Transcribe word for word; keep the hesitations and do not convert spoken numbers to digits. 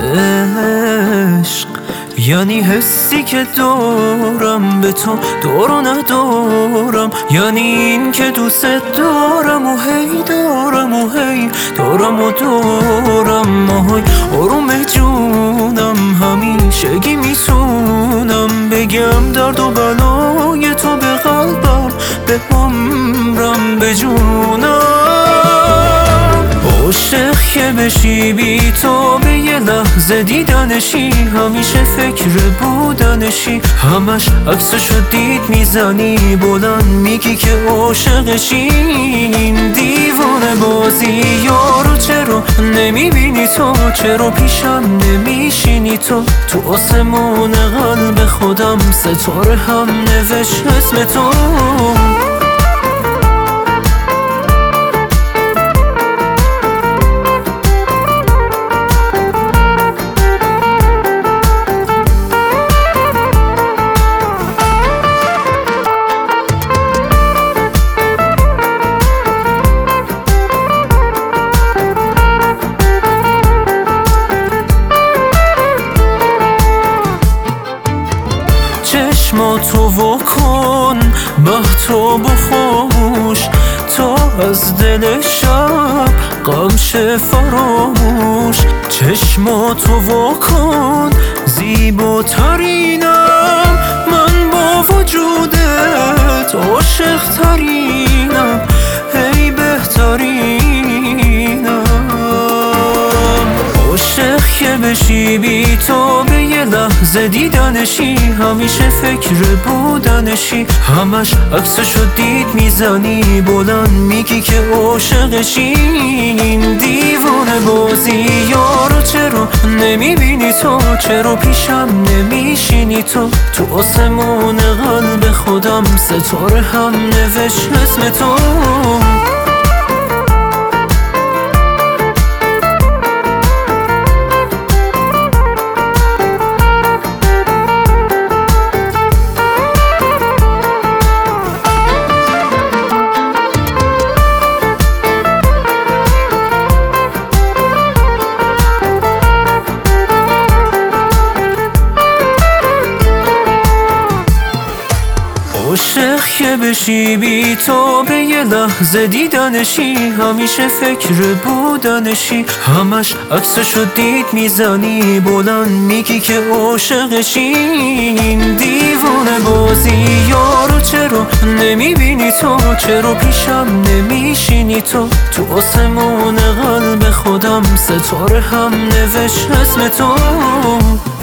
عشق یعنی حسی که دارم به تو دور و ندارم، یعنی این که دوست دارم و هی دارم و هی دارم و دارم. ماهای آروم جونم همیشگی میتونم بگم درد و بلای تو به قلبم، به عمرم، به جونم. عاشق که بشی بی تو به یه لحظه دیدنشی، همیشه فکر بودنشی، همش عکسشو دید میزنی بلند میگی که عاشقشی. این دیوانه بازی یارو چرا نمیبینی تو، چرا پیشم نمیشینی تو؟ تو آسمون قلب خودم ستاره هم نوشت اسم تو. چشماتو واکن بحتو بخوش تا از دل شب غم شه فراموش. چشماتو واکن زیباترینم من با وجودت، عاشق ترینم هی بهترینم. عاشق که بشی بی تو به یه لحظه دیدنشی، همیشه فکر بودنشی، همش عکسشو دید میزنی بلند میگی که عاشقشی. این دیوانه بازی یارو چرا نمیبینی تو، چرا پیشم نمیشینی تو؟ تو آسمون قلب خودم ستاره هم نوشت اسم تو. عاشق که بشی بی تو به یه لحظه دیدنشی، همیشه فکر بودنشی، همش عکسشو دید میزنی بلند میگی که عاشقشی. این دیوانه بازی یارو چرا نمیبینی تو، چرا پیشم نمیشینی تو؟ تو آسمون قلب خودم ستاره هم نوشت اسم تو.